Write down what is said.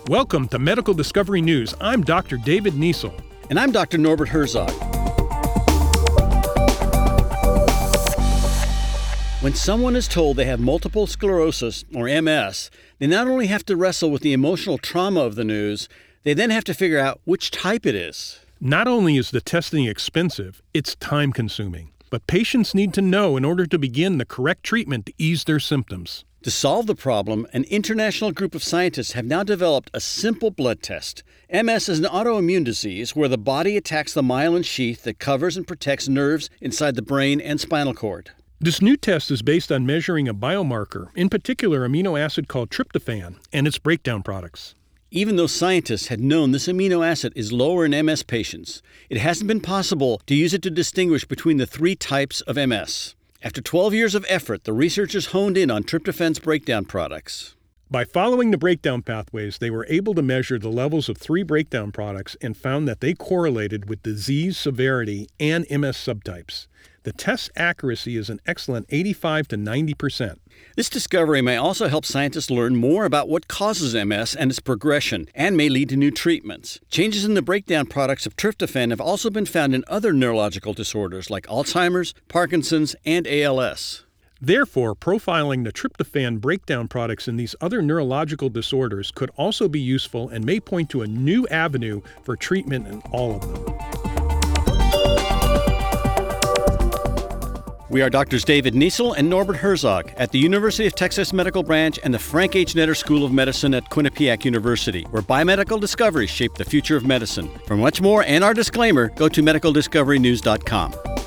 Welcome to Medical Discovery News. I'm Dr. David Niesel. And I'm Dr. Norbert Herzog. When someone is told they have multiple sclerosis, or MS, they not only have to wrestle with the emotional trauma of the news, they then have to figure out which type it is. Not only is the testing expensive, it's time-consuming. But patients need to know in order to begin the correct treatment to ease their symptoms. To solve the problem, an international group of scientists have now developed a simple blood test. MS is an autoimmune disease where the body attacks the myelin sheath that covers and protects nerves inside the brain and spinal cord. This new test is based on measuring a biomarker, in particular amino acid called tryptophan, and its breakdown products. Even though scientists had known this amino acid is lower in MS patients, it hasn't been possible to use it to distinguish between the three types of MS. After 12 years of effort, the researchers honed in on tryptophan's breakdown products. By following the breakdown pathways, they were able to measure the levels of three breakdown products and found that they correlated with disease severity and MS subtypes. The test's accuracy is an excellent 85 to 90%. This discovery may also help scientists learn more about what causes MS and its progression, and may lead to new treatments. Changes in the breakdown products of tryptophan have also been found in other neurological disorders like Alzheimer's, Parkinson's, and ALS. Therefore, profiling the tryptophan breakdown products in these other neurological disorders could also be useful and may point to a new avenue for treatment in all of them. We are Drs. David Niesel and Norbert Herzog at the University of Texas Medical Branch and the Frank H. Netter School of Medicine at Quinnipiac University, where biomedical discoveries shape the future of medicine. For much more and our disclaimer, go to medicaldiscoverynews.com.